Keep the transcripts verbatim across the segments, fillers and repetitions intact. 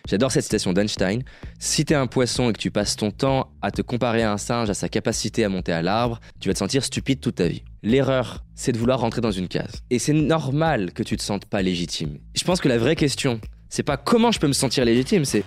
J'adore cette citation d'Einstein. Si t'es un poisson et que tu passes ton temps à te comparer à un singe, à sa capacité à monter à l'arbre, tu vas te sentir stupide toute ta vie. L'erreur, c'est de vouloir rentrer dans une case. Et c'est normal que tu te sentes pas légitime. Je pense que la vraie question, c'est pas comment je peux me sentir légitime, c'est...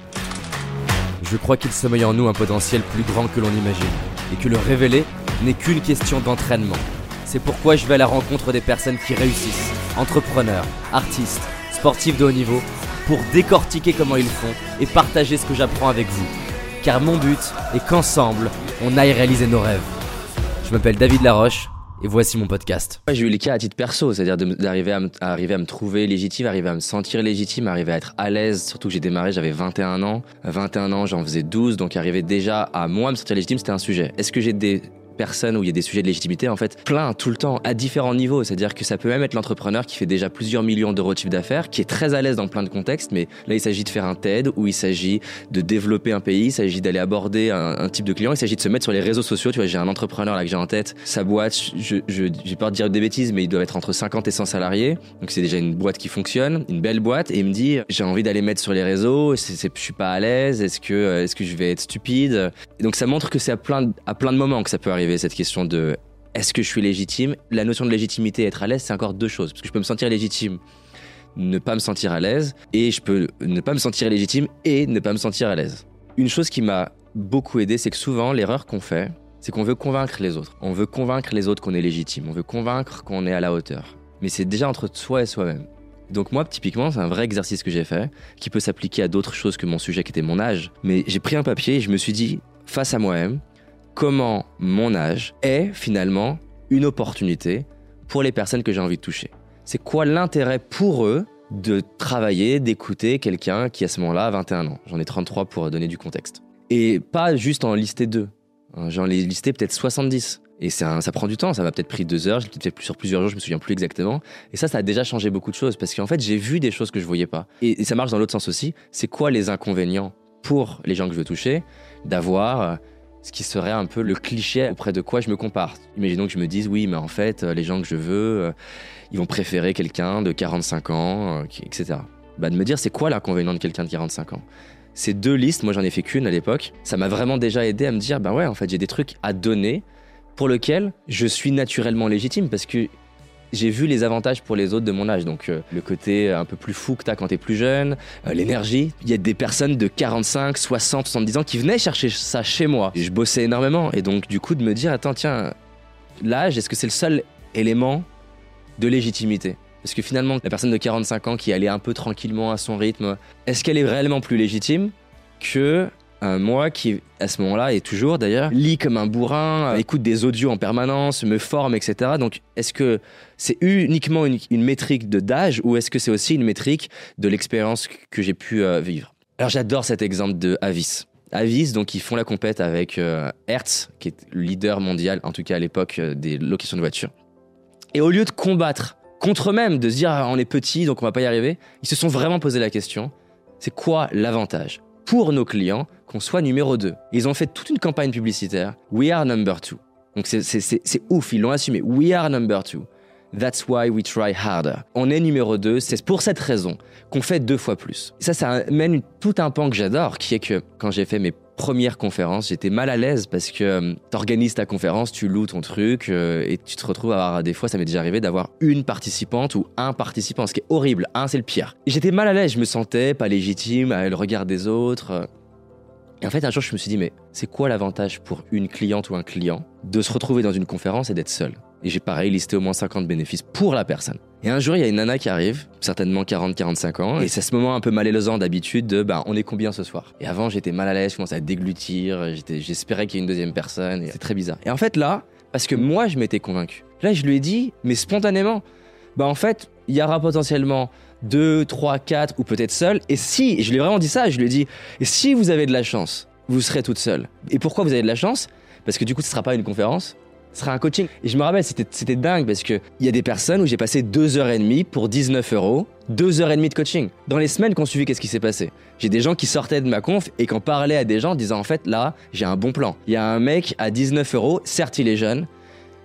Je crois qu'il sommeille en nous un potentiel plus grand que l'on imagine, et que le révéler n'est qu'une question d'entraînement. C'est pourquoi je vais à la rencontre des personnes qui réussissent, entrepreneurs, artistes, sportifs de haut niveau, pour décortiquer comment ils font et partager ce que j'apprends avec vous. Car mon but est qu'ensemble, on aille réaliser nos rêves. Je m'appelle David Laroche et voici mon podcast. J'ai eu les cas à titre perso, c'est-à-dire de, d'arriver à me, à arriver à me trouver légitime, arriver à me sentir légitime, arriver à être à l'aise. Surtout que j'ai démarré, j'avais vingt et un ans. À vingt et un ans, j'en faisais douze, donc arriver déjà à moi me sentir légitime, c'était un sujet. Est-ce que j'ai des personnes où il y a des sujets de légitimité, en fait, plein, tout le temps, à différents niveaux. C'est-à-dire que ça peut même être l'entrepreneur qui fait déjà plusieurs millions d'euros de chiffre d'affaires, qui est très à l'aise dans plein de contextes, mais là, il s'agit de faire un TED, où il s'agit de développer un pays, il s'agit d'aller aborder un, un type de client, il s'agit de se mettre sur les réseaux sociaux. Tu vois, j'ai un entrepreneur là que j'ai en tête, sa boîte, je, je, j'ai peur de dire des bêtises, mais il doit être entre cinquante et cent salariés. Donc c'est déjà une boîte qui fonctionne, une belle boîte, et il me dit, j'ai envie d'aller mettre sur les réseaux, c'est, c'est, je suis pas à l'aise, est-ce que, est-ce que je vais être stupide? Et donc ça montre que c'est à plein, à plein de moments que ça peut arriver, cette question de est-ce que je suis légitime? La notion de légitimité et être à l'aise, c'est encore deux choses. Parce que je peux me sentir légitime, ne pas me sentir à l'aise, et je peux ne pas me sentir légitime et ne pas me sentir à l'aise. Une chose qui m'a beaucoup aidé, c'est que souvent, l'erreur qu'on fait, c'est qu'on veut convaincre les autres. On veut convaincre les autres qu'on est légitime. On veut convaincre qu'on est à la hauteur. Mais c'est déjà entre soi et soi-même. Donc moi, typiquement, c'est un vrai exercice que j'ai fait, qui peut s'appliquer à d'autres choses que mon sujet, qui était mon âge. Mais j'ai pris un papier et je me suis dit, face à moi-même, comment mon âge est finalement une opportunité pour les personnes que j'ai envie de toucher. C'est quoi l'intérêt pour eux de travailler, d'écouter quelqu'un qui à ce moment-là a vingt et un ans. J'en ai trente-trois pour donner du contexte. Et pas juste en lister deux. J'en ai listé peut-être soixante-dix. Et c'est un, ça prend du temps, ça m'a peut-être pris deux heures, je l'ai peut-être fait sur plusieurs jours, je me souviens plus exactement. Et ça, ça a déjà changé beaucoup de choses parce qu'en fait, j'ai vu des choses que je voyais pas. Et, et ça marche dans l'autre sens aussi. C'est quoi les inconvénients pour les gens que je veux toucher d'avoir ce qui serait un peu le cliché auprès de quoi je me compare. Imaginons que je me dise, oui, mais en fait, les gens que je veux, euh, ils vont préférer quelqu'un de quarante-cinq ans, euh, et cetera. Bah, de me dire, c'est quoi l'inconvénient de quelqu'un de quarante-cinq ans? Ces deux listes, moi j'en ai fait qu'une à l'époque, ça m'a vraiment déjà aidé à me dire, bah ouais, en fait, j'ai des trucs à donner pour lesquels je suis naturellement légitime parce que j'ai vu les avantages pour les autres de mon âge. Donc euh, le côté un peu plus fou que t'as quand t'es plus jeune, euh, l'énergie. Il y a des personnes de quarante-cinq, soixante, soixante-dix ans qui venaient chercher ça chez moi. Et je bossais énormément. Et donc du coup de me dire, attends, tiens, l'âge, est-ce que c'est le seul élément de légitimité? Parce que finalement, la personne de quarante-cinq ans qui allait un peu tranquillement à son rythme, est-ce qu'elle est réellement plus légitime que Euh, moi qui, à ce moment-là, et toujours d'ailleurs, lis comme un bourrin, euh, écoute des audios en permanence, me forme, et cetera. Donc, est-ce que c'est uniquement une, une métrique de d'âge ou est-ce que c'est aussi une métrique de l'expérience que j'ai pu euh, vivre? Alors, j'adore cet exemple de Avis. Avis, donc, ils font la compète avec euh, Hertz, qui est le leader mondial, en tout cas à l'époque, euh, des locations de voitures. Et au lieu de combattre contre eux-mêmes, de se dire ah, on est petit, donc on va pas y arriver, ils se sont vraiment posé la question, c'est quoi l'avantage pour nos clients qu'on soit numéro deux? Ils ont fait toute une campagne publicitaire. We are number two. Donc c'est, c'est, c'est, c'est ouf, ils l'ont assumé. We are number two. That's why we try harder. On est numéro deux, c'est pour cette raison qu'on fait deux fois plus. Et ça, ça amène tout un pan que j'adore, qui est que quand j'ai fait mes premières conférences, j'étais mal à l'aise parce que euh, t'organises ta conférence, tu loues ton truc euh, et tu te retrouves à avoir, des fois, ça m'est déjà arrivé d'avoir une participante ou un participant, ce qui est horrible. Un, c'est le pire. Et j'étais mal à l'aise, je me sentais pas légitime à le regard des autres. Et en fait, un jour, je me suis dit, mais c'est quoi l'avantage pour une cliente ou un client de se retrouver dans une conférence et d'être seul? Et j'ai pareil listé au moins cinquante bénéfices pour la personne. Et un jour, il y a une nana qui arrive, certainement quarante à quarante-cinq ans, et c'est ce moment un peu malaisant d'habitude de bah, on est combien ce soir? Et avant, j'étais mal à l'aise, je commençais à déglutir, j'étais, j'espérais qu'il y ait une deuxième personne, et c'est très bizarre. Et en fait, là, parce que moi, je m'étais convaincu, là, je lui ai dit, mais spontanément, bah en fait, il y aura potentiellement deux, trois, quatre, ou peut-être seul, et si, je lui ai vraiment dit ça, je lui ai dit, et si vous avez de la chance, vous serez toute seule. Et pourquoi vous avez de la chance? Parce que du coup, ce sera pas une conférence, ce sera un coaching. Et je me rappelle, c'était, c'était dingue parce qu'il y a des personnes où j'ai passé deux heures et demie pour dix-neuf euros, deux heures et demie de coaching. Dans les semaines qu'on suivi, qu'est-ce qui s'est passé? J'ai des gens qui sortaient de ma conf et qui en parlaient à des gens en disant en fait, là, j'ai un bon plan. Il y a un mec à dix-neuf euros, certes, il est jeune,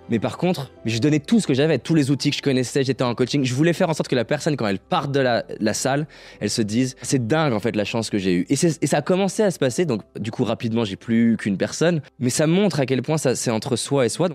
Mais par contre, je donnais tout ce que j'avais, tous les outils que je connaissais, j'étais en coaching. Je voulais faire en sorte que la personne, quand elle part de la, la salle, elle se dise « c'est dingue en fait la chance que j'ai eue ». Et, et ça a commencé à se passer, donc du coup rapidement j'ai plus qu'une personne, mais ça montre à quel point ça, c'est entre soi et soi.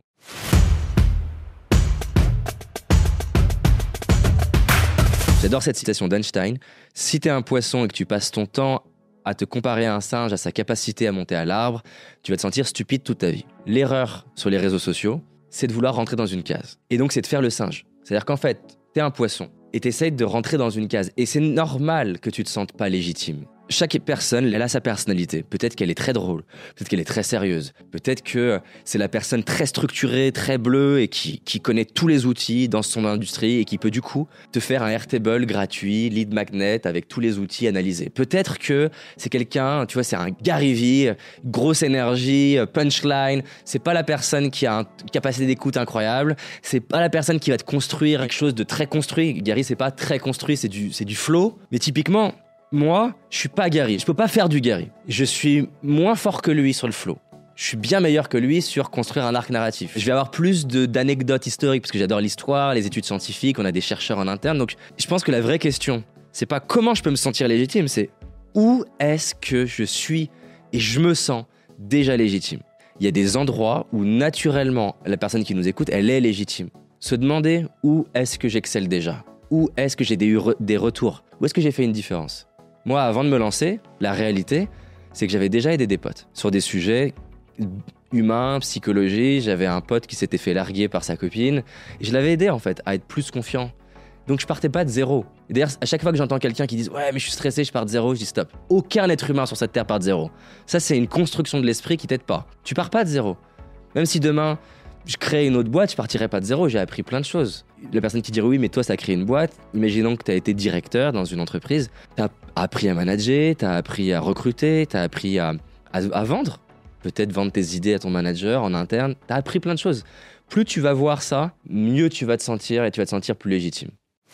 J'adore cette citation d'Einstein. Si t'es un poisson et que tu passes ton temps à te comparer à un singe, à sa capacité à monter à l'arbre, tu vas te sentir stupide toute ta vie. L'erreur sur les réseaux sociaux, c'est de vouloir rentrer dans une case. Et donc, c'est de faire le singe. C'est-à-dire qu'en fait, t'es un poisson et t'essayes de rentrer dans une case. Et c'est normal que tu te sentes pas légitime. Chaque personne, elle a sa personnalité. Peut-être qu'elle est très drôle, peut-être qu'elle est très sérieuse, peut-être que c'est la personne très structurée, très bleue et qui, qui connaît tous les outils dans son industrie et qui peut du coup te faire un Airtable gratuit, lead magnet avec tous les outils analysés. Peut-être que c'est quelqu'un, tu vois, c'est un Gary Vee, grosse énergie, punchline. C'est pas la personne qui a une capacité d'écoute incroyable. C'est pas la personne qui va te construire quelque chose de très construit. Gary, c'est pas très construit, c'est du, c'est du flow. Mais typiquement, moi, je suis pas Gary. Je peux pas faire du Gary. Je suis moins fort que lui sur le flow. Je suis bien meilleur que lui sur construire un arc narratif. Je vais avoir plus de, d'anecdotes historiques parce que j'adore l'histoire, les études scientifiques, on a des chercheurs en interne. Donc, je pense que la vraie question, c'est pas comment je peux me sentir légitime, c'est où est-ce que je suis et je me sens déjà légitime. Il y a des endroits où naturellement, la personne qui nous écoute, elle est légitime. Se demander où est-ce que j'excelle déjà, où est-ce que j'ai des, des retours, où est-ce que j'ai fait une différence. Moi, avant de me lancer, la réalité, c'est que j'avais déjà aidé des potes sur des sujets humains, psychologie. J'avais un pote qui s'était fait larguer par sa copine et je l'avais aidé en fait à être plus confiant. Donc je partais pas de zéro. Et d'ailleurs, à chaque fois que j'entends quelqu'un qui dit « ouais, mais je suis stressé, je pars de zéro », je dis « stop. Aucun être humain sur cette terre part de zéro. » Ça, c'est une construction de l'esprit qui t'aide pas. Tu pars pas de zéro. Même si demain, je crée une autre boîte, je partirais pas de zéro, j'ai appris plein de choses. La personne qui dirait oui, mais toi, ça a créé une boîte. Imaginons que tu as été directeur dans une entreprise. Tu as appris à manager, tu as appris à recruter, tu as appris à, à, à vendre. Peut-être vendre tes idées à ton manager en interne. Tu as appris plein de choses. Plus tu vas voir ça, mieux tu vas te sentir et tu vas te sentir plus légitime.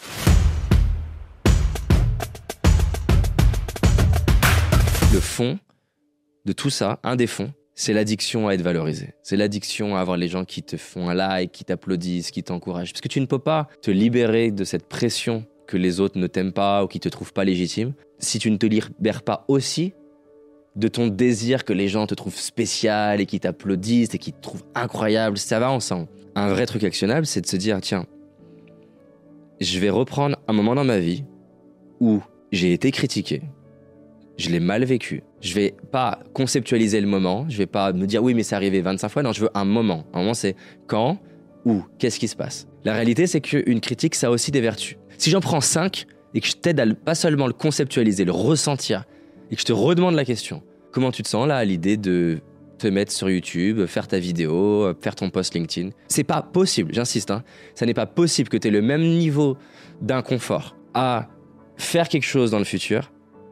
Le fond de tout ça, un des fonds, c'est l'addiction à être valorisé. C'est l'addiction à avoir les gens qui te font un like, qui t'applaudissent, qui t'encouragent. Parce que tu ne peux pas te libérer de cette pression que les autres ne t'aiment pas ou qui te trouvent pas légitime si tu ne te libères pas aussi de ton désir que les gens te trouvent spécial et qui t'applaudissent et qui te trouvent incroyable. Ça va ensemble. Un vrai truc actionnable, c'est de se dire, tiens, je vais reprendre un moment dans ma vie où j'ai été critiqué. Je l'ai mal vécu. Je vais pas conceptualiser le moment. Je vais pas me dire oui, mais c'est arrivé vingt-cinq fois. Non, je veux un moment. Un moment, c'est quand, où, qu'est-ce qui se passe. La réalité, c'est qu'une critique, ça a aussi des vertus. Si j'en prends cinq et que je t'aide à pas seulement le conceptualiser, le ressentir, et que je te redemande la question, comment tu te sens là à l'idée de te mettre sur YouTube, faire ta vidéo, faire ton post LinkedIn. C'est pas possible, j'insiste. Hein. Ça n'est pas possible que tu aies le même niveau d'inconfort à faire quelque chose dans le futur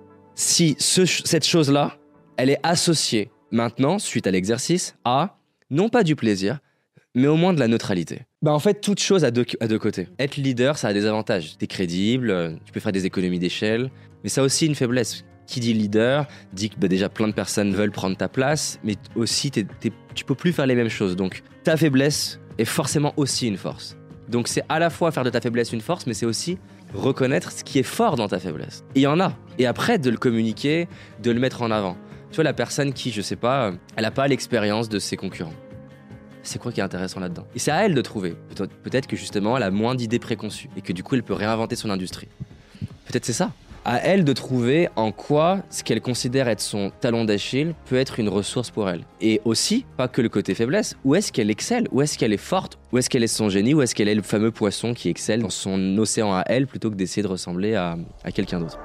si ce, cette chose-là, elle est associée maintenant, suite à l'exercice, à non pas du plaisir, mais au moins de la neutralité. Bah en fait, toute chose a deux, a deux côtés. Être leader, ça a des avantages. T'es crédible, tu peux faire des économies d'échelle, mais ça a aussi une faiblesse. Qui dit leader, dit que bah, déjà plein de personnes veulent prendre ta place, mais aussi t'es, t'es, tu peux plus faire les mêmes choses. Donc ta faiblesse est forcément aussi une force. Donc c'est à la fois faire de ta faiblesse une force, mais c'est aussi reconnaître ce qui est fort dans ta faiblesse. Et il y en a. Et après, de le communiquer, de le mettre en avant. Tu vois, la personne qui, je sais pas, elle n'a pas l'expérience de ses concurrents. C'est quoi qui est intéressant là-dedans? Et c'est à elle de trouver. Peut-être, peut-être que justement, elle a moins d'idées préconçues et que du coup, elle peut réinventer son industrie. Peut-être c'est ça. À elle de trouver en quoi ce qu'elle considère être son talon d'Achille peut être une ressource pour elle. Et aussi, pas que le côté faiblesse, où est-ce qu'elle excelle? Où est-ce qu'elle est forte? Où est-ce qu'elle est son génie? Où est-ce qu'elle est le fameux poisson qui excelle dans son océan à elle plutôt que d'essayer de ressembler à, à quelqu'un d'autre?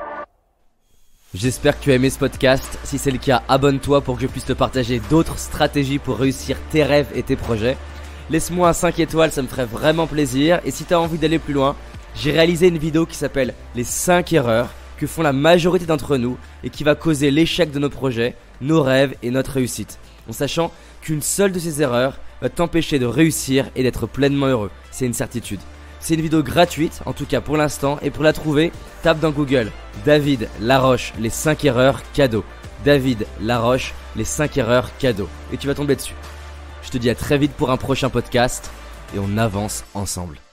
J'espère que tu as aimé ce podcast. Si c'est le cas, abonne-toi pour que je puisse te partager d'autres stratégies pour réussir tes rêves et tes projets. Laisse-moi un cinq étoiles, ça me ferait vraiment plaisir. Et si tu as envie d'aller plus loin, j'ai réalisé une vidéo qui s'appelle « Les cinq erreurs que font la majorité d'entre nous et qui va causer l'échec de nos projets, nos rêves et notre réussite. » En sachant qu'une seule de ces erreurs va t'empêcher de réussir et d'être pleinement heureux. C'est une certitude. C'est une vidéo gratuite, en tout cas pour l'instant, et pour la trouver, tape dans Google « David Laroche, les cinq erreurs cadeaux ». David Laroche, les cinq erreurs cadeaux. Et tu vas tomber dessus. Je te dis à très vite pour un prochain podcast et on avance ensemble.